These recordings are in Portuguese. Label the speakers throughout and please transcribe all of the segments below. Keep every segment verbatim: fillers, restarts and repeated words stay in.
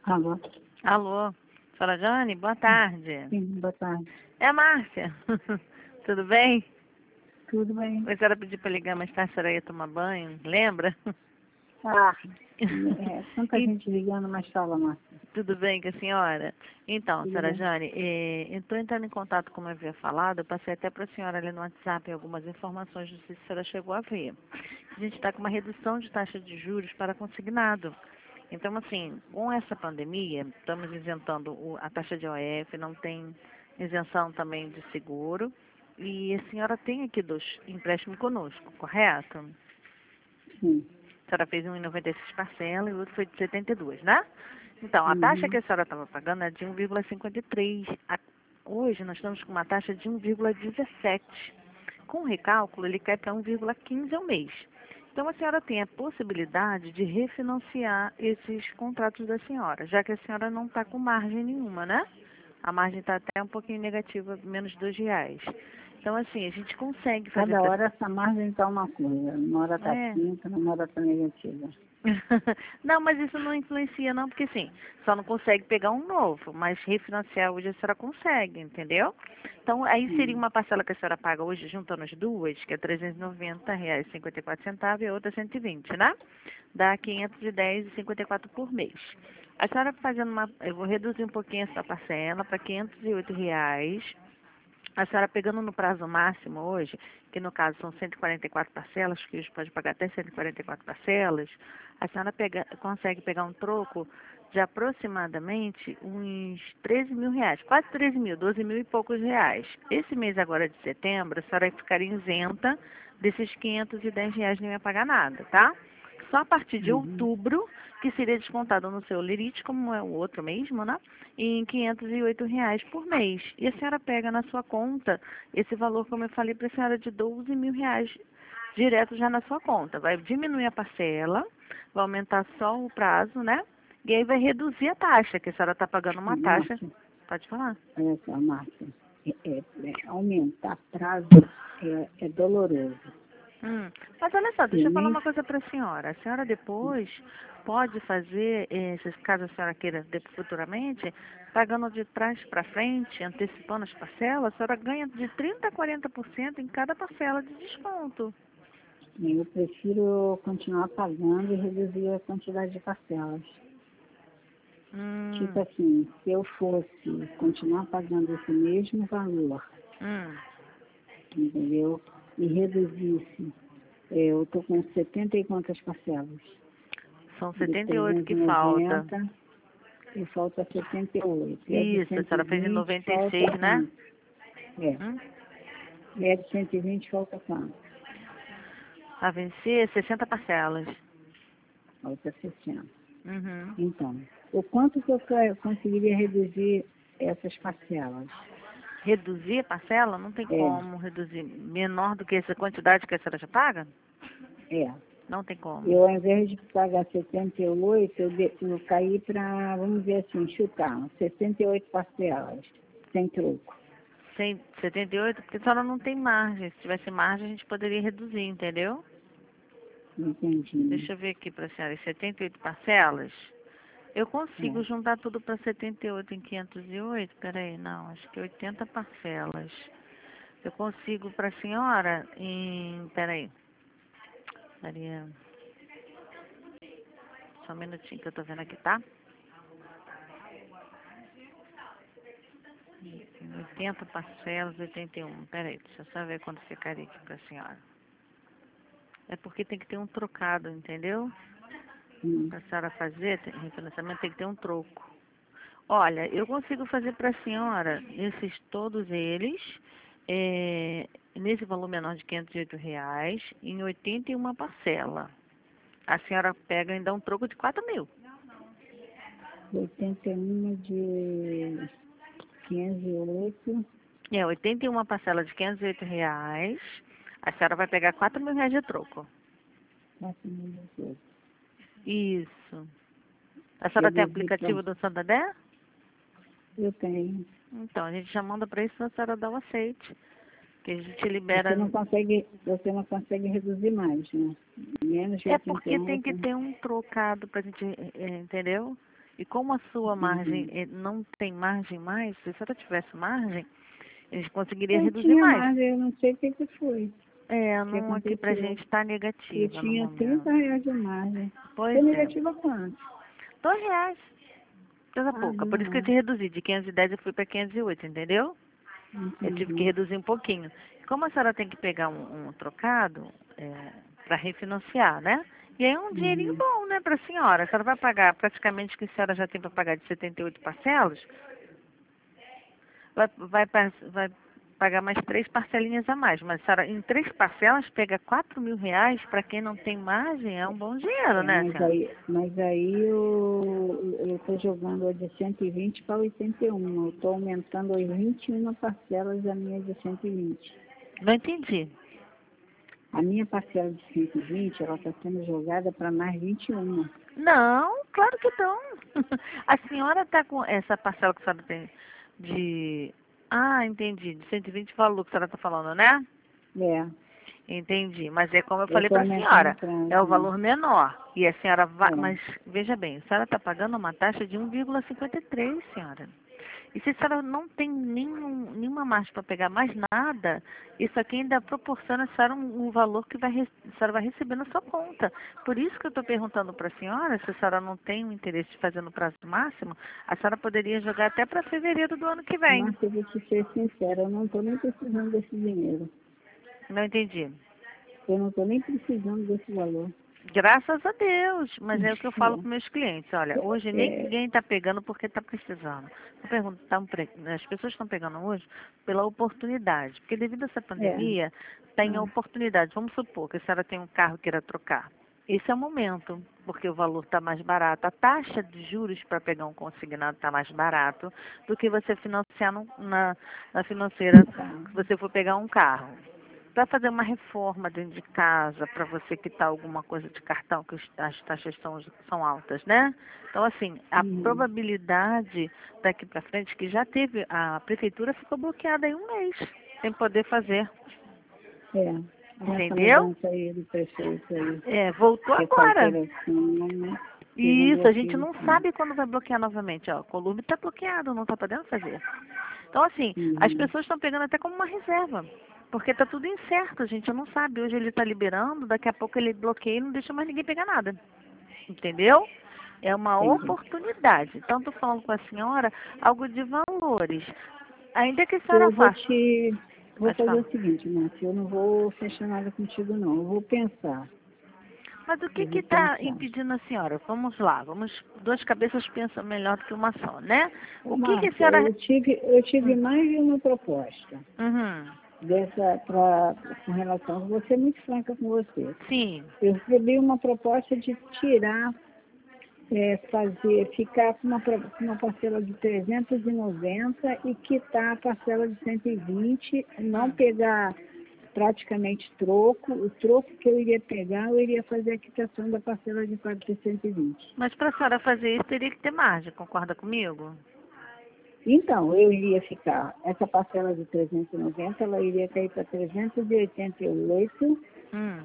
Speaker 1: Alô?
Speaker 2: Alô, Fala Jane, boa tarde.
Speaker 1: Sim, boa tarde.
Speaker 2: É a Márcia. Tudo bem?
Speaker 1: Tudo bem?
Speaker 2: Pois era pedir para ligar mais tarde, a senhora ia tomar banho, lembra?
Speaker 1: Ah, é, tanta
Speaker 2: E
Speaker 1: gente ligando, mas fala, Márcia.
Speaker 2: tudo bem com a senhora? Então,
Speaker 1: Tudo
Speaker 2: senhora
Speaker 1: bem?
Speaker 2: Jane, eh, estou entrando em contato, como eu havia falado, eu passei até para a senhora ali no WhatsApp algumas informações, não sei se a senhora chegou a ver. A gente está com uma redução de taxa de juros para consignado. Então, assim, com essa pandemia, estamos isentando o- a taxa de O F, não tem isenção também de seguro. E a senhora tem aqui dois empréstimos conosco, correto?
Speaker 1: Sim.
Speaker 2: A senhora fez um em noventa e seis parcelas e o outro foi de setenta e duas, né? Então, a taxa que
Speaker 1: Uhum.
Speaker 2: a senhora estava pagando é de um vírgula cinquenta e três. A- Hoje nós estamos com uma taxa de um vírgula dezessete. Com o recálculo, ele cai para um vírgula quinze ao mês. Então, a senhora tem a possibilidade de refinanciar esses contratos da senhora, já que a senhora não está com margem nenhuma, né? A margem está até um pouquinho negativa, menos dois reais. Então, assim, a gente consegue fazer
Speaker 1: Cada
Speaker 2: para...
Speaker 1: hora essa margem está uma coisa. Uma hora está
Speaker 2: É.
Speaker 1: cinco, uma hora está negativa.
Speaker 2: Não, mas isso não influencia não, porque assim, só não consegue pegar um novo, mas refinanciar hoje a senhora consegue, entendeu? Então, aí seria
Speaker 1: Hum.
Speaker 2: uma parcela que a senhora paga hoje, juntando as duas, que é trezentos e noventa reais e cinquenta e quatro centavos e a outra cento e vinte, né? Dá quinhentos e dez reais e cinquenta e quatro por mês. A senhora fazendo uma, eu vou reduzir um pouquinho essa parcela para quinhentos e oito reais. A senhora pegando no prazo máximo hoje, que no caso são cento e quarenta e quatro parcelas, que hoje pode pagar até cento e quarenta e quatro parcelas, a senhora pega, consegue pegar um troco de aproximadamente uns treze mil reais, quase treze mil, doze mil e poucos reais. Esse mês agora de setembro, a senhora ficaria isenta desses quinhentos e dez reais, nem ia pagar nada, tá? Só a partir de
Speaker 1: Uhum.
Speaker 2: outubro, que seria descontado no seu lerite, como é o outro mesmo, né? Em quinhentos e oito reais por mês. E a senhora pega na sua conta esse valor, como eu falei para a senhora, de doze mil reais direto já na sua conta. Vai diminuir a parcela, vai aumentar só o prazo, né? E aí vai reduzir a taxa, que a senhora está pagando uma taxa.
Speaker 1: Márcia,
Speaker 2: Pode falar.
Speaker 1: olha só, Márcia. É, é, é, aumentar prazo é, é doloroso.
Speaker 2: Hum. Mas olha só,
Speaker 1: Eu
Speaker 2: deixa eu falar
Speaker 1: nem
Speaker 2: uma coisa para a senhora. A senhora depois pode fazer, eh, se caso a senhora queira de- futuramente, pagando de trás para frente, antecipando as parcelas, a senhora ganha de trinta a quarenta por cento em cada parcela de desconto.
Speaker 1: eu prefiro continuar pagando e reduzir a quantidade de parcelas. Tipo
Speaker 2: Hum,
Speaker 1: assim, se eu fosse continuar pagando esse mesmo valor,
Speaker 2: hum.
Speaker 1: entendeu? E reduzisse, é, eu estou com setenta e quantas parcelas?
Speaker 2: São
Speaker 1: De
Speaker 2: setenta e oito
Speaker 1: trezentos e
Speaker 2: que falta.
Speaker 1: noventa e falta setenta e oito. E a de
Speaker 2: Isso, a
Speaker 1: cento e
Speaker 2: senhora fez em
Speaker 1: vinte
Speaker 2: noventa e
Speaker 1: falta
Speaker 2: seis, né?
Speaker 1: quanto? É.
Speaker 2: Hum?
Speaker 1: E a de cento e vinte falta quanto?
Speaker 2: A vencer, sessenta parcelas.
Speaker 1: Falta sessenta.
Speaker 2: Uhum.
Speaker 1: Então, o quanto que eu ca- conseguiria reduzir essas parcelas?
Speaker 2: Reduzir a parcela? Não tem
Speaker 1: É,
Speaker 2: como reduzir menor do que essa quantidade que a senhora já paga?
Speaker 1: é.
Speaker 2: Não tem como.
Speaker 1: Eu, ao invés de pagar setenta e oito, eu, de, eu caí para, vamos dizer assim, chutar, sessenta e oito parcelas, sem troco.
Speaker 2: Sem setenta e oito, porque a senhora não tem margem. Se tivesse margem, a gente poderia reduzir, entendeu?
Speaker 1: Entendi.
Speaker 2: Deixa eu ver aqui para a senhora. setenta e oito parcelas. Eu consigo
Speaker 1: É.
Speaker 2: juntar tudo para setenta e oito em quinhentos e oito? Peraí, não. Acho que oitenta parcelas. Eu consigo para a senhora em... Peraí. Maria, só um minutinho que eu tô vendo aqui, tá? oitenta parcelas, oitenta e um. Peraí, deixa eu só ver quanto ficaria aqui para a senhora. É porque tem que ter um trocado, entendeu?
Speaker 1: Hum.
Speaker 2: Para a senhora fazer, tem- refinanciamento tem que ter um troco. Olha, eu consigo fazer para a senhora, esses todos eles, é, nesse valor menor de quinhentos e oito reais, em oitenta e uma parcela. A senhora pega e dá um troco de quatro mil.
Speaker 1: oitenta e um de quinhentos e oito,
Speaker 2: É, oitenta e uma parcela de quinhentos e oito reais, a senhora vai pegar quatro mil reais de troco.
Speaker 1: quatro mil e dezoito.
Speaker 2: Isso. A senhora tem
Speaker 1: Reduzir
Speaker 2: aplicativo
Speaker 1: para.
Speaker 2: do Santander?
Speaker 1: Eu tenho.
Speaker 2: Então, a gente já manda para isso, a senhora dá o aceite. Que a gente
Speaker 1: Você
Speaker 2: libera.
Speaker 1: não consegue, você não consegue reduzir mais, né? Menos de
Speaker 2: É
Speaker 1: oitenta e
Speaker 2: porque tem que
Speaker 1: oito.
Speaker 2: ter um trocado pra gente, é, entendeu? E como a sua margem
Speaker 1: Uhum.
Speaker 2: eh, não tem margem mais, se a senhora tivesse margem, a gente conseguiria
Speaker 1: Eu
Speaker 2: reduzir
Speaker 1: tinha
Speaker 2: mais.
Speaker 1: mais, eu não sei o que, que foi,
Speaker 2: É,
Speaker 1: o que
Speaker 2: não aqui pra
Speaker 1: aconteceu.
Speaker 2: gente tá
Speaker 1: Eu
Speaker 2: negativa no
Speaker 1: tinha trinta
Speaker 2: momento.
Speaker 1: reais de margem.
Speaker 2: Pois
Speaker 1: Foi
Speaker 2: é.
Speaker 1: negativa quanto?
Speaker 2: Dois reais. Coisa
Speaker 1: Ah,
Speaker 2: pouca. Por isso que eu
Speaker 1: não.
Speaker 2: te reduzi. De quinhentos e dez eu fui para quinhentos e oito, entendeu? Eu tive que
Speaker 1: Entendi.
Speaker 2: reduzir um pouquinho. Como a senhora tem que pegar um, um trocado é, para refinanciar, né? E aí é um dinheirinho
Speaker 1: Uhum.
Speaker 2: bom, né, para a senhora. A senhora vai pagar praticamente o que a senhora já tem para pagar de setenta e oito parcelas, vai, vai, pa- vai pagar mais três parcelinhas a mais. Mas a senhora, em três parcelas, pega quatro mil reais para quem não tem margem, é um bom dinheiro,
Speaker 1: É,
Speaker 2: né,
Speaker 1: mas
Speaker 2: senhora?
Speaker 1: aí, mas aí eu eu estou jogando a de cento e vinte para oitenta e um. Eu estou aumentando as vinte e uma parcelas da minha de cento e vinte.
Speaker 2: Não entendi.
Speaker 1: A minha parcela de cento e vinte, ela está sendo jogada para mais vinte e um.
Speaker 2: Não, claro que não. A senhora está com essa parcela que a senhora tem de... Ah, entendi. De cento e vinte valor que a senhora está falando, né?
Speaker 1: É,
Speaker 2: Entendi. Mas é como eu
Speaker 1: eu
Speaker 2: falei
Speaker 1: estou
Speaker 2: para a
Speaker 1: aumentando
Speaker 2: senhora,
Speaker 1: para...
Speaker 2: é o valor menor. E a senhora vai...
Speaker 1: É,
Speaker 2: Mas, veja bem, a senhora está pagando uma taxa de um vírgula cinquenta e três, senhora. E se a senhora não tem nenhum, nenhuma margem para pegar mais nada, isso aqui ainda proporciona a senhora um, um valor que vai, re- a senhora vai receber na sua conta. Por isso que eu estou perguntando para a senhora, se a senhora não tem o interesse de fazer no prazo máximo, a senhora poderia jogar até para fevereiro do ano que vem.
Speaker 1: Márcia, eu vou te ser sincera, eu não estou nem precisando desse dinheiro.
Speaker 2: Não entendi.
Speaker 1: Eu não estou nem precisando desse valor.
Speaker 2: Graças a Deus, mas é o que eu falo para meus clientes. Olha, hoje
Speaker 1: É, é,
Speaker 2: ninguém está pegando porque está precisando. Eu pergunto, tão pre- as pessoas estão pegando hoje pela oportunidade, porque devido a essa
Speaker 1: é,
Speaker 2: pandemia, tem a
Speaker 1: ah,
Speaker 2: oportunidade. Vamos supor que a senhora tem um carro e queira trocar. Esse é o momento, porque o valor está mais barato. A taxa de juros para pegar um consignado está mais barato do que você financiar no- na, na financeira
Speaker 1: tá.
Speaker 2: se você for pegar um carro para fazer uma reforma dentro de casa, para você quitar alguma coisa de cartão, que os- as taxas são, são altas, né? Então, assim, a
Speaker 1: Uhum.
Speaker 2: probabilidade daqui para frente, que já teve, a prefeitura ficou bloqueada em um mês, sem poder fazer,
Speaker 1: É, essa
Speaker 2: entendeu?
Speaker 1: mudança aí do prefeito aí,
Speaker 2: É, voltou
Speaker 1: que é com a
Speaker 2: agora.
Speaker 1: alteração, né? Teve um
Speaker 2: Isso, a gente
Speaker 1: bloqueio
Speaker 2: não
Speaker 1: sim.
Speaker 2: sabe quando vai bloquear novamente, ó. O Columbi está bloqueado, não está podendo fazer. Então, assim, as
Speaker 1: Uhum.
Speaker 2: pessoas estão pegando até como uma reserva. Porque está tudo incerto, a gente não sabe. Hoje ele está liberando, daqui a pouco ele bloqueia e não deixa mais ninguém pegar nada. Entendeu? É uma
Speaker 1: Entendi.
Speaker 2: oportunidade. Então, estou falando com a senhora algo de valores. Ainda que a senhora
Speaker 1: Eu vou
Speaker 2: faça.
Speaker 1: te. Vou
Speaker 2: Pode
Speaker 1: fazer
Speaker 2: falar.
Speaker 1: o seguinte, Márcia, eu não vou fechar nada contigo não. Eu vou pensar.
Speaker 2: Mas o que
Speaker 1: Eu
Speaker 2: que
Speaker 1: vou
Speaker 2: está
Speaker 1: pensar.
Speaker 2: impedindo a senhora? Vamos lá, vamos. Duas cabeças pensam melhor do que uma só, né?
Speaker 1: Ô,
Speaker 2: O que que a
Speaker 1: Márcia,
Speaker 2: senhora.
Speaker 1: eu tive, eu tive
Speaker 2: Hum.
Speaker 1: mais de uma proposta
Speaker 2: Uhum.
Speaker 1: dessa pra, com relação. Vou ser muito franca com você.
Speaker 2: Sim.
Speaker 1: Eu recebi uma proposta de tirar, é, fazer, ficar com uma, pro- com uma parcela de trezentos e noventa e quitar a parcela de cento e vinte, não
Speaker 2: Hum.
Speaker 1: pegar praticamente troco. O troco que eu iria pegar, eu iria fazer a quitação da parcela de cento e vinte.
Speaker 2: Mas para a senhora fazer isso, teria que ter margem, concorda comigo?
Speaker 1: Então, eu iria ficar, essa parcela de trezentos e noventa, ela iria cair para trezentos e oitenta e oito,
Speaker 2: Hum.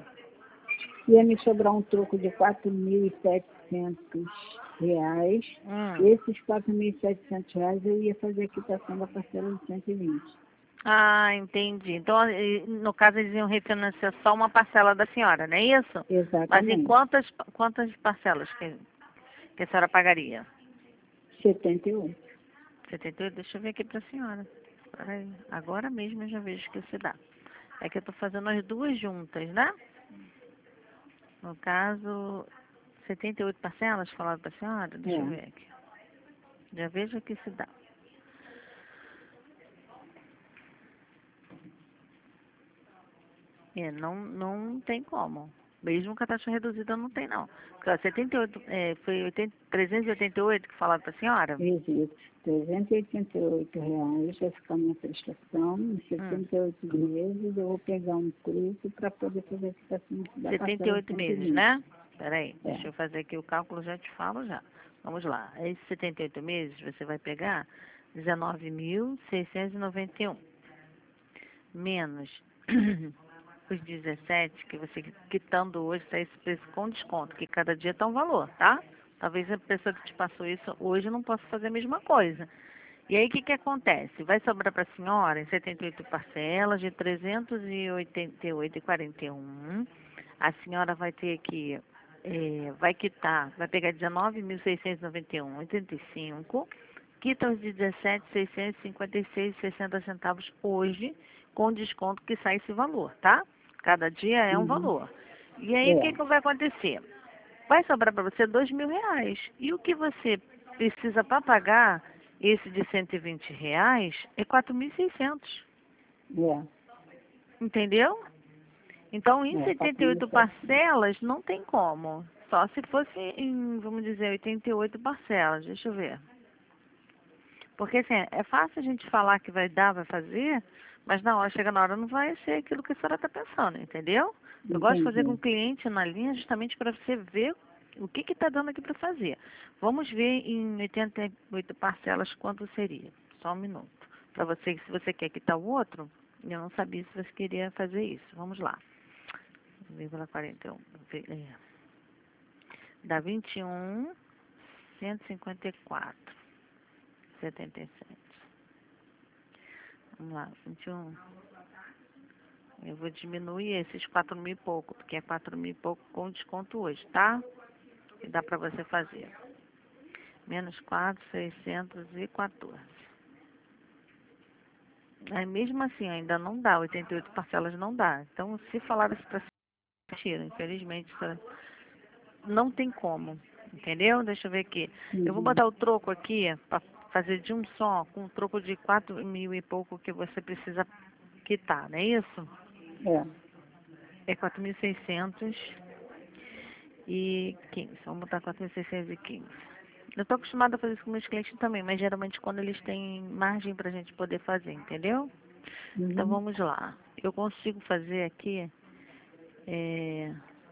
Speaker 1: ia me sobrar um troco de quatro mil e setecentos reais.
Speaker 2: Hum.
Speaker 1: Esses quatro mil e setecentos reais eu ia fazer a quitação da parcela de cento e vinte.
Speaker 2: Ah, entendi. Então, e, no caso, eles iam refinanciar só uma parcela da senhora, não é isso? Mas em
Speaker 1: Exatamente.
Speaker 2: quantas, quantas parcelas que, que a senhora pagaria?
Speaker 1: setenta e oito.
Speaker 2: setenta e oito? Deixa eu ver aqui para a senhora. Peraí. Agora mesmo eu já vejo que se dá. É que eu estou fazendo as duas juntas, né? No caso, setenta e oito parcelas, falaram para a senhora? Deixa eu
Speaker 1: É.
Speaker 2: ver aqui. Já vejo que se dá. É, não, não tem como. Mesmo com a taxa reduzida, não tem, não. Porque, ó, setenta e oito, é, foi oitenta, trezentos e oitenta e oito que falaram para a senhora?
Speaker 1: Existe. trezentos e oitenta e oito reais vai ficar minha prestação. Em
Speaker 2: Hum,
Speaker 1: setenta e oito meses eu vou pegar um truque para poder fazer a quitação da
Speaker 2: setenta e
Speaker 1: parcela de
Speaker 2: oito
Speaker 1: cento e
Speaker 2: meses,
Speaker 1: vinte.
Speaker 2: né? Peraí,
Speaker 1: É.
Speaker 2: deixa eu fazer aqui o cálculo, já te falo já. Vamos lá. Esses setenta e oito meses, você vai pegar dezenove mil seiscentos e noventa e um menos os dezessete que você quitando hoje, está esse preço com desconto, que cada dia está um valor, tá? Talvez a pessoa que te passou isso hoje não possa fazer a mesma coisa. E aí, o que que acontece? Vai sobrar para a senhora em setenta e oito parcelas de trezentos e oitenta e oito reais e quarenta e um centavos. A senhora vai ter que, é, vai quitar, vai pegar dezenove mil seiscentos e noventa e um reais e oitenta e cinco centavos, quita os dezessete mil seiscentos e cinquenta e seis reais e sessenta centavos hoje, com desconto que sai esse valor, tá? Cada dia é um
Speaker 1: Uhum.
Speaker 2: valor. E aí, o que
Speaker 1: É.
Speaker 2: que vai acontecer? Vai sobrar para você dois mil reais. E o que você precisa para pagar esse de cento e vinte reais é quatro mil e seiscentos.
Speaker 1: É.
Speaker 2: Entendeu? Então, em
Speaker 1: É,
Speaker 2: setenta e oito
Speaker 1: quatro mil e setecentos.
Speaker 2: parcelas, não tem como. Só se fosse em, vamos dizer, oitenta e oito parcelas. Deixa eu ver. Porque, assim, é fácil a gente falar que vai dar, vai fazer, mas na hora, chega na hora, não vai ser aquilo que a senhora está pensando, entendeu? Eu gosto de fazer com o
Speaker 1: Entendi.
Speaker 2: cliente na linha justamente para você ver o que está dando aqui para fazer. Vamos ver em oitenta e oito parcelas quanto seria. Só um minuto. Para você, se você quer quitar o outro, eu não sabia se você queria fazer isso. Vamos lá. vírgula quarenta e um. É. Dá vinte e um, cento e cinquenta e quatro, setenta e sete. Vamos lá, vinte e um. Eu vou diminuir esses quatro mil e pouco, porque é quatro mil e pouco com desconto hoje, tá? E dá pra você fazer. Menos quatro, seiscentos e quatorze. Aí mesmo assim ainda não dá, oitenta e oito parcelas não dá. Então se falar isso pra tira, infelizmente isso não tem como, entendeu? Deixa eu ver aqui. Eu vou
Speaker 1: Uhum.
Speaker 2: botar o troco aqui pra fazer de um só, com um troco de quatro mil e pouco que você precisa quitar, não é isso?
Speaker 1: É.
Speaker 2: É quatro mil e seiscentos e quinze. Vamos botar quatro mil seiscentos e quinze. Eu estou acostumada a fazer isso com meus clientes também, mas geralmente quando eles têm margem para a gente poder fazer, entendeu? Então
Speaker 1: Uhum.
Speaker 2: vamos lá. Eu consigo fazer aqui, é,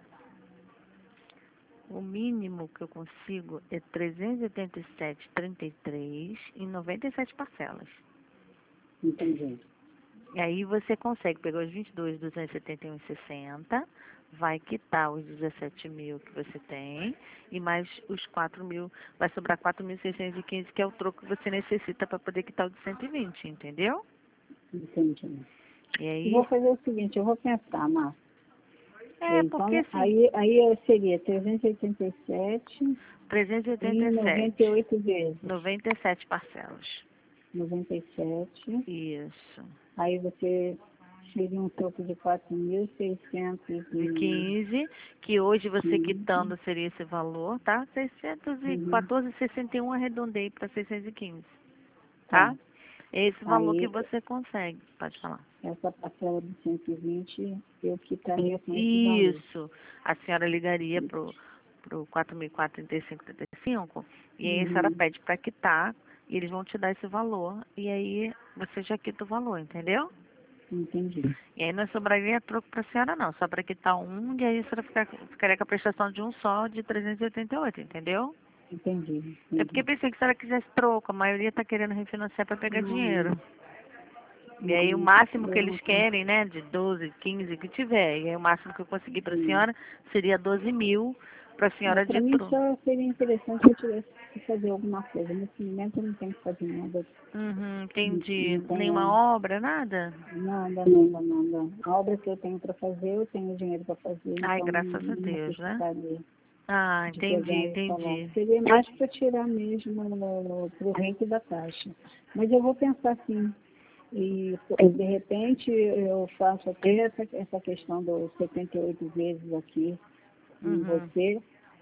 Speaker 2: o mínimo que eu consigo é trezentos e oitenta e sete vírgula trinta e três em noventa e sete parcelas.
Speaker 1: Entendi.
Speaker 2: E aí você consegue pegar os vinte e dois mil duzentos e setenta e um vírgula sessenta, vai quitar os dezessete mil que você tem, e mais os quatro mil, vai sobrar quatro mil seiscentos e quinze, que é o troco que você necessita para poder quitar o de cento e vinte, entendeu?
Speaker 1: Entendi.
Speaker 2: E
Speaker 1: Eu vou
Speaker 2: aí,
Speaker 1: fazer o seguinte, eu vou pensar, Márcia.
Speaker 2: é porque
Speaker 1: Então,
Speaker 2: assim,
Speaker 1: aí, aí seria trezentos e oitenta e sete em noventa e
Speaker 2: trezentos e oitenta e sete,
Speaker 1: oito vezes.
Speaker 2: noventa e sete parcelas.
Speaker 1: noventa e sete.
Speaker 2: Isso.
Speaker 1: Aí você seria um troco de quatro mil seiscentos
Speaker 2: De
Speaker 1: e
Speaker 2: quinze, que hoje você
Speaker 1: quinze.
Speaker 2: quitando seria esse valor, tá?
Speaker 1: Uhum.
Speaker 2: seiscentos e quatorze vírgula sessenta e um, arredondei para seiscentos e quinze,
Speaker 1: Tá.
Speaker 2: tá? É esse valor que
Speaker 1: Aí,
Speaker 2: você consegue, pode falar.
Speaker 1: essa parcela de cento e vinte eu quitaria com esse valor.
Speaker 2: Isso. A senhora ligaria pro pro quatro mil e quatrocentos e trinta e cinco vírgula trinta e cinco e aí a senhora
Speaker 1: Uhum.
Speaker 2: pede para quitar e eles vão te dar esse valor e aí você já quita o valor, entendeu?
Speaker 1: Entendi.
Speaker 2: E aí não sobraria troco para a senhora não, só para quitar um e aí a senhora ficar, ficaria com a prestação de um só de trezentos e oitenta e oito, entendeu?
Speaker 1: Entendi.
Speaker 2: É porque
Speaker 1: Entendi.
Speaker 2: pensei que a senhora quisesse troco, a maioria está querendo refinanciar para pegar
Speaker 1: Não,
Speaker 2: dinheiro. E aí o
Speaker 1: não,
Speaker 2: máximo que eles
Speaker 1: não,
Speaker 2: querem, né, de doze, quinze, que tiver. E aí o máximo que eu consegui para a
Speaker 1: não.
Speaker 2: senhora seria doze mil para a
Speaker 1: É,
Speaker 2: senhora
Speaker 1: para
Speaker 2: de
Speaker 1: mim
Speaker 2: troco.
Speaker 1: só seria interessante se eu tivesse que fazer alguma coisa. Nesse momento eu não tenho que fazer nada.
Speaker 2: Uhum,
Speaker 1: Não,
Speaker 2: entendi.
Speaker 1: não
Speaker 2: Nenhuma
Speaker 1: tenho
Speaker 2: obra, nada?
Speaker 1: nada, nada, nada. A obra que eu tenho para fazer, eu tenho dinheiro para fazer,
Speaker 2: Ai,
Speaker 1: então
Speaker 2: graças a
Speaker 1: não
Speaker 2: Deus, né?
Speaker 1: necessitaria
Speaker 2: Ah,
Speaker 1: de
Speaker 2: entendi,
Speaker 1: pegar e falar.
Speaker 2: entendi.
Speaker 1: Seria mais para tirar mesmo para o rate da taxa. Mas eu vou pensar assim. E de repente eu faço até essa, essa questão dos setenta e oito vezes aqui em
Speaker 2: Uhum.
Speaker 1: você,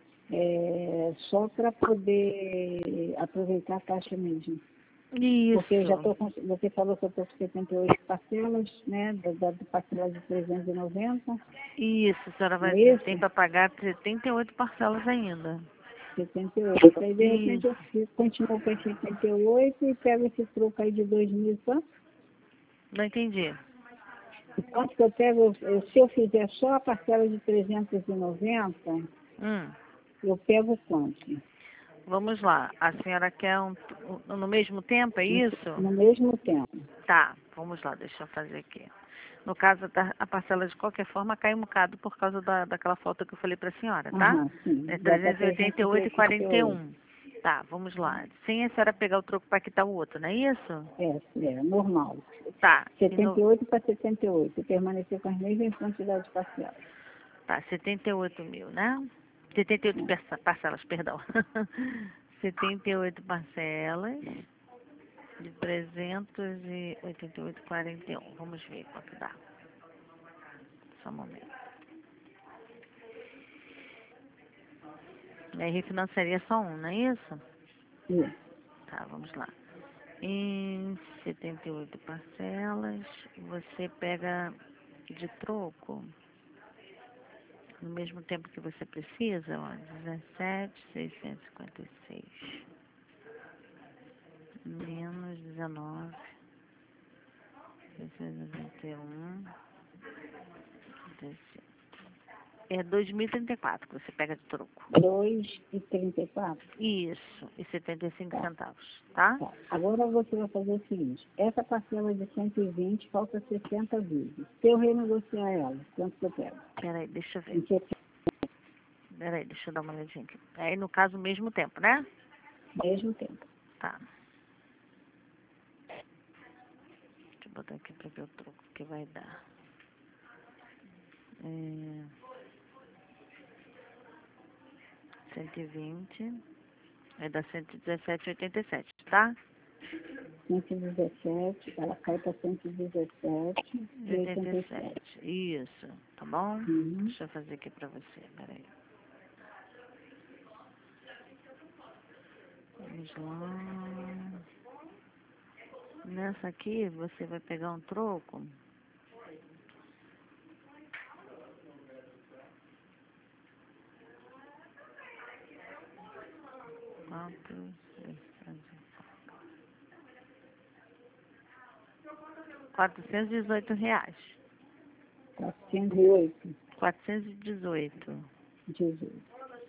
Speaker 1: é, só para poder aproveitar a taxa mesmo. Porque eu já
Speaker 2: Isso,
Speaker 1: estou com, você falou que eu estou com setenta e oito parcelas, né, da, da da parcela de trezentos e noventa,
Speaker 2: isso, a senhora
Speaker 1: não
Speaker 2: vai
Speaker 1: é
Speaker 2: tem
Speaker 1: isso?
Speaker 2: para pagar setenta e oito parcelas ainda.
Speaker 1: setenta e oito. Aí de repente eu
Speaker 2: Isso.
Speaker 1: fico- continuo com esse setenta e oito e pego esse troco aí de dois mil e quanto?
Speaker 2: Não entendi.
Speaker 1: E quanto que eu pego, eu- se eu fizer só a parcela de trezentos e noventa,
Speaker 2: Hum.
Speaker 1: eu pego quanto?
Speaker 2: Vamos lá. A senhora quer um, um- no mesmo tempo, é isso?
Speaker 1: No mesmo tempo.
Speaker 2: Tá, vamos lá, deixa eu fazer aqui. No caso, da, a parcela de qualquer forma cai um bocado por causa da, daquela falta que eu falei para a senhora, tá?
Speaker 1: Aham, sim.
Speaker 2: É
Speaker 1: Já tá
Speaker 2: trezentos e oitenta e oito e quarenta e
Speaker 1: trezentos e oitenta e oito.
Speaker 2: um. Tá, vamos lá. Sem a senhora pegar o troco para quitar o outro, não é isso?
Speaker 1: É, é, normal.
Speaker 2: Tá. E
Speaker 1: setenta
Speaker 2: no,
Speaker 1: e oito para setenta e oito. Permanecer com as mesmas quantidades parciais.
Speaker 2: tá, setenta e oito mil, né? setenta e oito
Speaker 1: Sim.
Speaker 2: persa- parcelas, perdão. setenta e oito parcelas de trezentos e oitenta e oito e quarenta e um. Vamos ver quanto dá. Só um momento. E aí refinanciaria só um, não é isso?
Speaker 1: Isso.
Speaker 2: Tá, vamos lá. Em setenta e oito parcelas, você pega de troco, no mesmo tempo que você precisa, ó, dezessete mil seiscentos e cinquenta e seis menos dezenove mil seiscentos e noventa e um. É dois mil e trinta e quatro que você pega de troco.
Speaker 1: dois e trinta e quatro.
Speaker 2: Isso, e setenta e cinco
Speaker 1: Tá.
Speaker 2: centavos, tá?
Speaker 1: Tá. Agora você vai fazer o seguinte. Essa parcela de cento e vinte falta sessenta vezes. Se eu renegociar ela, quanto que eu pego?
Speaker 2: Peraí, deixa eu ver.
Speaker 1: Em setenta,
Speaker 2: Peraí, deixa eu dar uma olhadinha aqui. Aí, no caso, o mesmo tempo, né?
Speaker 1: mesmo tempo.
Speaker 2: Tá. Deixa eu botar aqui pra ver o troco que vai dar. É... cento e vinte. Vai dar cento e dezessete e oitenta e sete, tá?
Speaker 1: cento e dezessete, ela cai para cento e dezessete e oitenta e sete.
Speaker 2: Isso, tá bom?
Speaker 1: Uhum.
Speaker 2: Deixa eu fazer aqui pra você, peraí. Vamos lá. Nessa aqui, você vai pegar um troco. Quatro, seis, sete, quatrocentos e dezoito reais.
Speaker 1: quatrocentos e oito.
Speaker 2: Quatrocentos e dezoito.
Speaker 1: dezoito.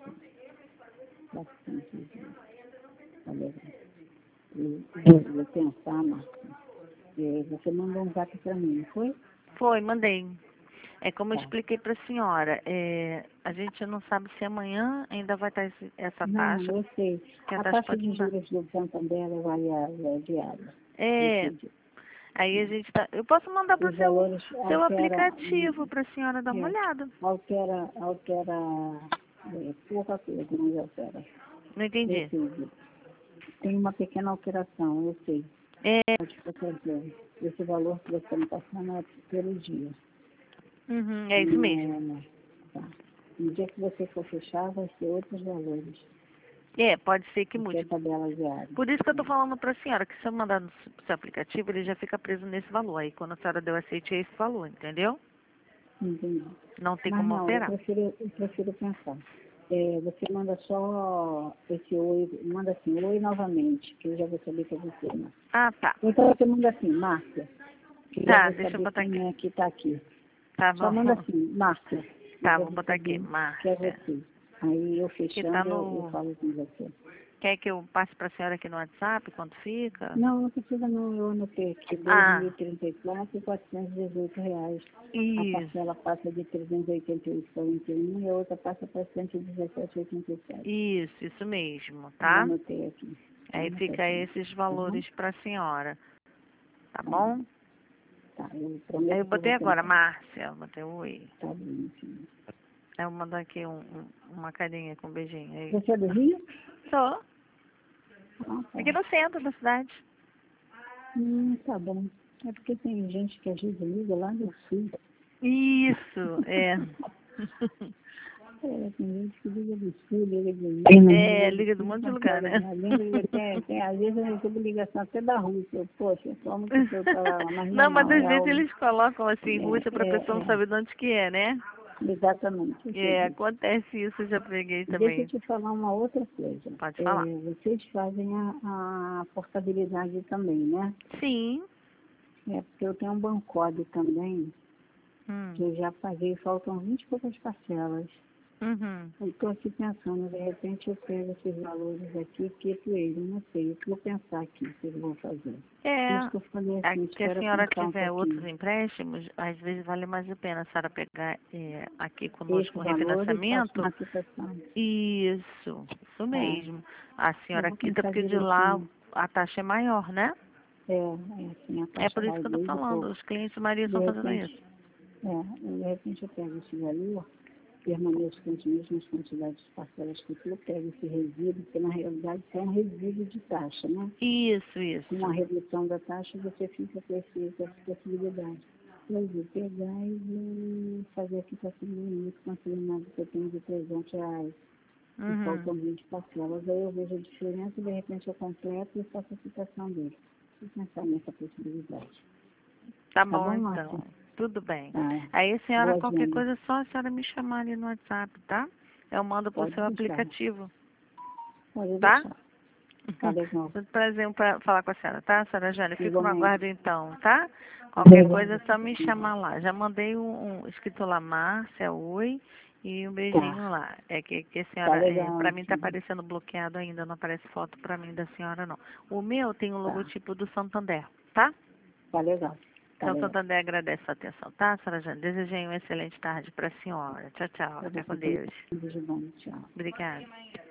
Speaker 1: quatrocentos e dezoito. Tá legal. Eu eu vou pensar, Marcos. É, você mandou um zap para mim, não foi?
Speaker 2: Foi, mandei. É como eu
Speaker 1: Tá.
Speaker 2: expliquei para a senhora, é, a gente não sabe se amanhã ainda vai estar esse, essa
Speaker 1: Não,
Speaker 2: taxa,
Speaker 1: eu sei.
Speaker 2: que a
Speaker 1: A
Speaker 2: taxa
Speaker 1: taxa
Speaker 2: pode
Speaker 1: de
Speaker 2: mudar.
Speaker 1: juros do Santander é variável, é diária.
Speaker 2: É,
Speaker 1: Entendi.
Speaker 2: aí a gente tá. Eu posso mandar para o
Speaker 1: Os
Speaker 2: seu,
Speaker 1: valores
Speaker 2: seu
Speaker 1: altera,
Speaker 2: aplicativo para a senhora dar uma
Speaker 1: é,
Speaker 2: olhada.
Speaker 1: altera, altera é, pouca coisa, mas altera.
Speaker 2: Não
Speaker 1: Eu
Speaker 2: entendi.
Speaker 1: sei. Tem uma pequena alteração, eu sei.
Speaker 2: É,
Speaker 1: Pode fazer. Esse valor que você está me passando é pelo dia.
Speaker 2: uhum, é isso
Speaker 1: Não
Speaker 2: mesmo.
Speaker 1: é, né? Tá. No dia que você for fechar, vai ser outros valores.
Speaker 2: É, pode ser que
Speaker 1: Porque é
Speaker 2: mude.
Speaker 1: tabela diária.
Speaker 2: Por isso que eu tô falando para a senhora, que se eu mandar no seu aplicativo, ele já fica preso nesse valor. Aí quando a senhora deu aceite, é esse valor, entendeu?
Speaker 1: Entendi.
Speaker 2: Não tem
Speaker 1: Mas
Speaker 2: como
Speaker 1: não, eu
Speaker 2: alterar.
Speaker 1: prefiro, eu prefiro pensar. É, você manda só esse oi, manda assim, oi novamente, que eu já vou saber que é você, né?
Speaker 2: Ah, tá.
Speaker 1: Então você manda assim, Márcia, que eu já
Speaker 2: Tá,
Speaker 1: vou
Speaker 2: deixa eu
Speaker 1: saber
Speaker 2: botar
Speaker 1: quem
Speaker 2: aqui.
Speaker 1: é que está aqui.
Speaker 2: Tá
Speaker 1: Só manda
Speaker 2: bom.
Speaker 1: assim, Márcia, eu
Speaker 2: Tá,
Speaker 1: já
Speaker 2: vou
Speaker 1: vou
Speaker 2: botar aqui,
Speaker 1: saber que é
Speaker 2: Márcia.
Speaker 1: você. Aí eu
Speaker 2: Que tá
Speaker 1: fechando, eu, eu
Speaker 2: no...
Speaker 1: falo com você.
Speaker 2: Quer que eu passe pra senhora aqui no WhatsApp, quanto fica?
Speaker 1: Não, não precisa não, eu anotei aqui, dois mil
Speaker 2: Ah,
Speaker 1: e trinta e quatro e quatrocentos e dezoito reais. A
Speaker 2: isso,
Speaker 1: parcela passa de trezentos e oitenta e oito e quarenta e um e a outra passa para cento e dezessete e oitenta e sete.
Speaker 2: isso, isso mesmo,
Speaker 1: Eu
Speaker 2: tá?
Speaker 1: anotei aqui. Tá
Speaker 2: Aí fica
Speaker 1: anotadinho.
Speaker 2: esses
Speaker 1: Tá bom?
Speaker 2: valores pra senhora, tá
Speaker 1: Tá bom.
Speaker 2: bom?
Speaker 1: Tá, eu
Speaker 2: Aí
Speaker 1: prometo
Speaker 2: eu
Speaker 1: que eu
Speaker 2: botei
Speaker 1: vou
Speaker 2: agora,
Speaker 1: tentar.
Speaker 2: Márcia, eu botei o oi.
Speaker 1: Tá bom, enfim.
Speaker 2: Aí eu mando aqui um, um- uma carinha com um beijinho aí.
Speaker 1: Você é do Rio?
Speaker 2: Sou.
Speaker 1: Ah, tá.
Speaker 2: Aqui no centro da cidade.
Speaker 1: Hum, tá bom. É porque tem gente que às vezes liga lá do Sul.
Speaker 2: Isso, é.
Speaker 1: É, tem gente que liga do Sul, liga de Minas,
Speaker 2: É,
Speaker 1: liga de
Speaker 2: liga de um
Speaker 1: tudo
Speaker 2: monte de
Speaker 1: quanto é
Speaker 2: lugar, né?
Speaker 1: lugar. Liga, tem, tem, às vezes eu recebo ligação até da Rússia. Eu, Poxa, como que eu tô lá? Mas não,
Speaker 2: Não, mas
Speaker 1: não,
Speaker 2: às
Speaker 1: é
Speaker 2: vezes
Speaker 1: algo.
Speaker 2: eles colocam assim,
Speaker 1: É,
Speaker 2: Rússia, pra pessoa não
Speaker 1: é,
Speaker 2: saber de onde que é, né?
Speaker 1: é, exatamente, eu sei
Speaker 2: É,
Speaker 1: disso.
Speaker 2: acontece isso, eu já peguei
Speaker 1: Deixa eu
Speaker 2: também.
Speaker 1: te falar uma outra coisa.
Speaker 2: Pode
Speaker 1: É,
Speaker 2: falar.
Speaker 1: vocês fazem a, a portabilidade também, né?
Speaker 2: Sim.
Speaker 1: É porque eu tenho um Bancode também,
Speaker 2: Hum.
Speaker 1: que eu já paguei, faltam vinte e poucas parcelas.
Speaker 2: Uhum.
Speaker 1: Eu estou aqui pensando, de repente eu pego esses valores aqui e quito ele, não sei, eu vou pensar aqui o que eu vou fazer.
Speaker 2: É,
Speaker 1: Por isso que eu falei
Speaker 2: a-
Speaker 1: assim,
Speaker 2: que a
Speaker 1: espera
Speaker 2: senhora
Speaker 1: pensar um
Speaker 2: tiver outros
Speaker 1: pouquinho.
Speaker 2: empréstimos, às vezes vale mais a pena a senhora pegar é, aqui
Speaker 1: Esse
Speaker 2: conosco um
Speaker 1: valor e faço
Speaker 2: refinanciamento.
Speaker 1: uma quitação.
Speaker 2: Isso, isso
Speaker 1: Tá,
Speaker 2: mesmo. A
Speaker 1: eu
Speaker 2: senhora
Speaker 1: vou
Speaker 2: quita
Speaker 1: pensar
Speaker 2: porque de lá
Speaker 1: direitinho.
Speaker 2: a taxa é maior, né?
Speaker 1: É, é assim, a
Speaker 2: É
Speaker 1: taxa
Speaker 2: por isso
Speaker 1: vai
Speaker 2: que eu tô
Speaker 1: desde
Speaker 2: falando,
Speaker 1: pouco.
Speaker 2: os clientes de Maria
Speaker 1: De
Speaker 2: estão fazendo isso.
Speaker 1: repente, é, de repente eu pego esse valor, permaneço com as mesmas quantidades de parcelas que eu pego esse resíduo, porque na realidade isso é um resíduo de taxa, né?
Speaker 2: Isso,
Speaker 1: Com uma
Speaker 2: isso.
Speaker 1: redução da taxa, você fica com, esse, com essa possibilidade. Eu vou pegar e vou fazer a quitação do limite consignado que eu tenho de trezentos reais. E
Speaker 2: Uhum.
Speaker 1: faltam vinte parcelas. Aí eu vejo a diferença e de repente eu completo e faço a quitação dele. Vou pensar nessa possibilidade.
Speaker 2: Tá
Speaker 1: Tá
Speaker 2: bom,
Speaker 1: bom, Márcia?
Speaker 2: então. Tudo bem.
Speaker 1: Tá.
Speaker 2: Aí, senhora,
Speaker 1: Boas
Speaker 2: qualquer
Speaker 1: vendas.
Speaker 2: coisa, é só a senhora me chamar ali no WhatsApp, tá? Eu mando pro
Speaker 1: Pode
Speaker 2: seu
Speaker 1: deixar.
Speaker 2: aplicativo,
Speaker 1: Pode
Speaker 2: tá?
Speaker 1: deixar. Tá legal.
Speaker 2: Muito prazer em pra- falar com a senhora, tá, senhora Jane? Fico no
Speaker 1: Igualmente.
Speaker 2: aguardo, então, tá? Qualquer coisa, é
Speaker 1: Obrigada.
Speaker 2: só me chamar lá. Já mandei um, um escrito lá, Márcia, oi, e um beijinho
Speaker 1: Tá.
Speaker 2: lá. É que, que a
Speaker 1: Tá
Speaker 2: senhora, é,
Speaker 1: legal,
Speaker 2: pra mim tá
Speaker 1: então.
Speaker 2: aparecendo bloqueado ainda, não aparece foto pra mim da senhora, não. O meu tem o
Speaker 1: Tá.
Speaker 2: logotipo do Santander, tá?
Speaker 1: Tá legal. Tá
Speaker 2: Então,
Speaker 1: legal.
Speaker 2: Santander agradece a atenção, tá, senhora Jane? Desejei uma excelente tarde pra senhora. Tchau, tchau.
Speaker 1: Pra
Speaker 2: Fica
Speaker 1: você
Speaker 2: com
Speaker 1: também.
Speaker 2: Deus.
Speaker 1: Um beijo bom. Tchau.
Speaker 2: Obrigada.